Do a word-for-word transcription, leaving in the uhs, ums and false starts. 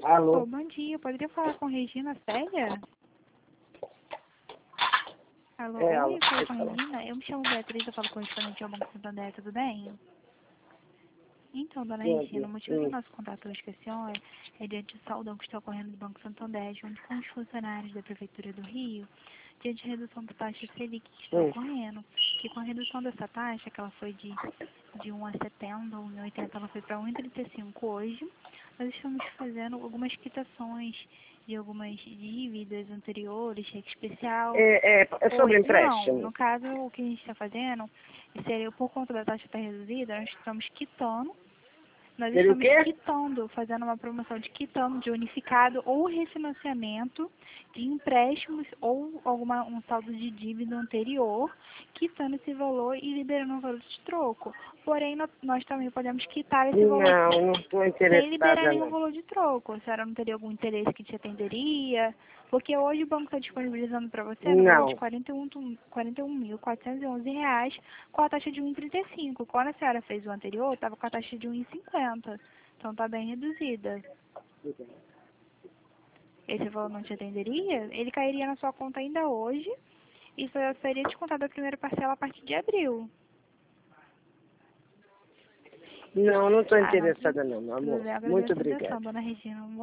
Alô? Oh, bom dia, eu poderia falar com Regina Célia? Alô, É, oi, alô, eu falo pode com a falar. Regina. Eu me chamo Beatriz, eu falo correspondente ao Banco Santander, tudo bem? Então, dona Regina, Tudo. o motivo do Hum. nosso contato hoje com a senhora é diante do saudão que está ocorrendo do Banco Santander, junto com os funcionários da Prefeitura do Rio, diante da redução da taxa Selic que está Hum. ocorrendo, que com a redução dessa taxa, que ela foi de, de um a setenta, um e oitenta, ela foi para um e trinta e cinco hoje, nós estamos fazendo algumas quitações de algumas dívidas anteriores, cheque especial. É, é, é sobre Oi, não, empréstimo. no caso, o que a gente está fazendo, seria, por conta da taxa estar reduzida, nós estamos quitando, nós Seria o estamos quê? quitando, fazendo uma promoção de quitando, de unificado ou refinanciamento de empréstimos ou alguma, um saldo de dívida anterior, quitando esse valor e liberando um valor de troco. Porém, no- nós também podemos quitar esse valor Não, não estou sem liberar interessada, nenhum não. valor de troco. A senhora não teria algum interesse que te atenderia? Porque hoje o banco está disponibilizando para você no valor de Não. quarenta e um tu- quarenta e um mil quatrocentos e onze reais com a taxa de um e trinta e cinco. Quando a senhora fez o anterior, estava com a taxa de um e cinquenta. Então está bem reduzida. Esse valor não te atenderia? Ele cairia na sua conta ainda hoje e só seria descontado a primeira parcela a partir de abril. Não, não estou Ah, não, tudo, interessada, não, meu tudo amor. bem. Eu Muito agradeço a obrigado. atenção, dona Regina.